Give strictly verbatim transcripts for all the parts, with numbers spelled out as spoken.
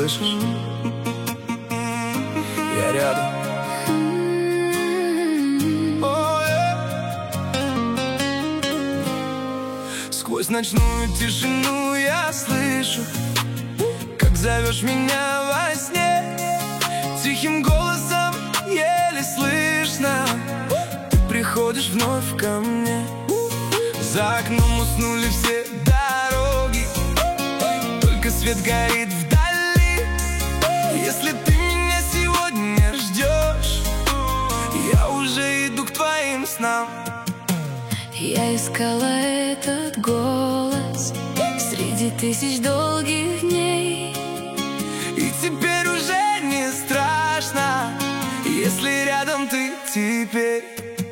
слышишь? Я рядом. Сквозь ночную тишину я слышу, как зовешь меня во сне. Тихим голосом еле слышно, ты приходишь вновь ко мне. За окном уснули все дороги, только свет горит вдали. Если ты меня сегодня ждешь, я уже иду к твоим снам. Я искала этот голос среди тысяч долгих дней, и теперь уже не страшно, если рядом ты теперь.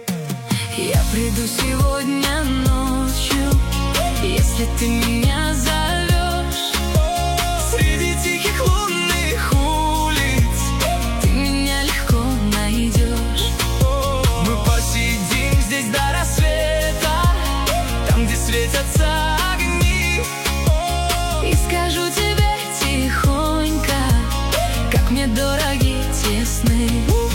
Я приду сегодня ночью, если ты меня зовешь. Среди тихих лунных улиц ты меня легко найдешь. Мы посидим здесь до рассвета, там, где светятся огни, и скажу тебе тихонько, как мне дороги те сны.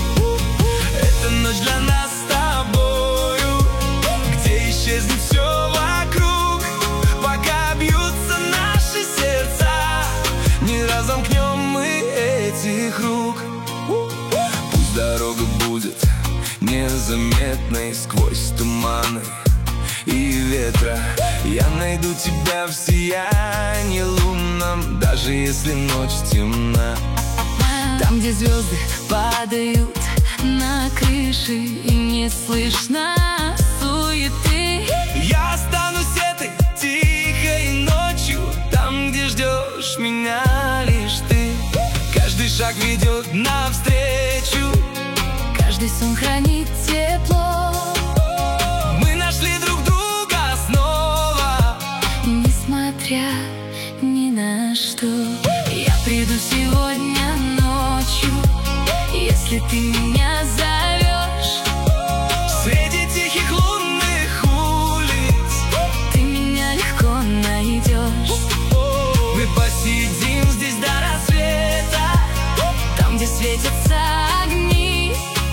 эта ночь для нас с тобою, где исчезнет все вокруг, пока бьются наши сердца, не разомкнем мы этих рук. Пусть дорога будет незаметной сквозь туманы и ветра, я найду тебя в сиянии лунном, даже если ночь темна. Там, где звезды падают на крыши и не слышно суеты, я останусь этой тихой ночью, там, где ждешь меня лишь ты. Каждый шаг ведет навстречу, каждый сон хранит тепло. мы нашли друг друга снова, Несмотря ни на что, я приду сегодня ночью, если ты меня зовешь. среди тихих лунных улиц ты меня легко найдешь. мы посидим здесь до рассвета, Там, где светятся огни,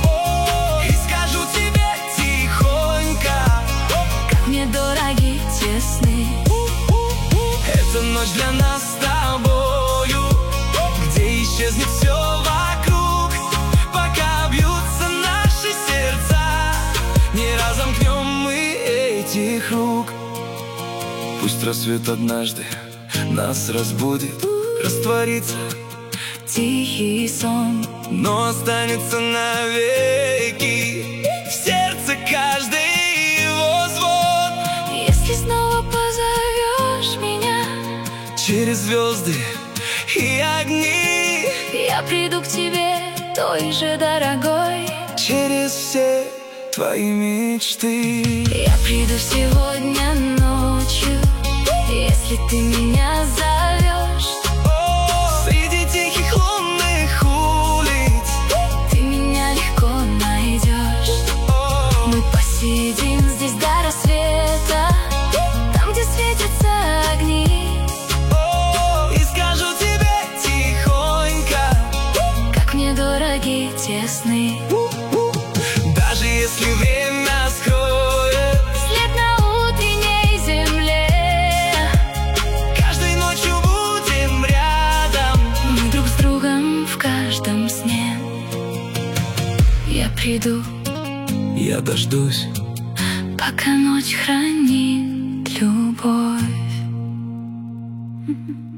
и скажу тебе тихонько, как мне дороги те сны. эта ночь для нас с тобою, где исчезнет все вокруг, пока бьются наши сердца, не разомкнем мы этих рук. Пусть рассвет однажды нас разбудит, растворится, Тихий сон, но останется навеки в сердце каждый его звон. если снова позовешь меня, Через звезды и огни, я приду к тебе, той же дорогой. через все твои мечты. Я приду сегодня ночью, если ты меня зовешь. Среди тихих лунных улиц ты меня легко найдешь. Мы посидим здесь до рассвета, там, где светятся огни, и скажу тебе тихонько, как мне дороги те сны. даже если время скроет След на утренней земле, каждой ночью будем рядом. мы друг с другом в каждом сне. Я приду, Я дождусь, пока ночь хранит любовь.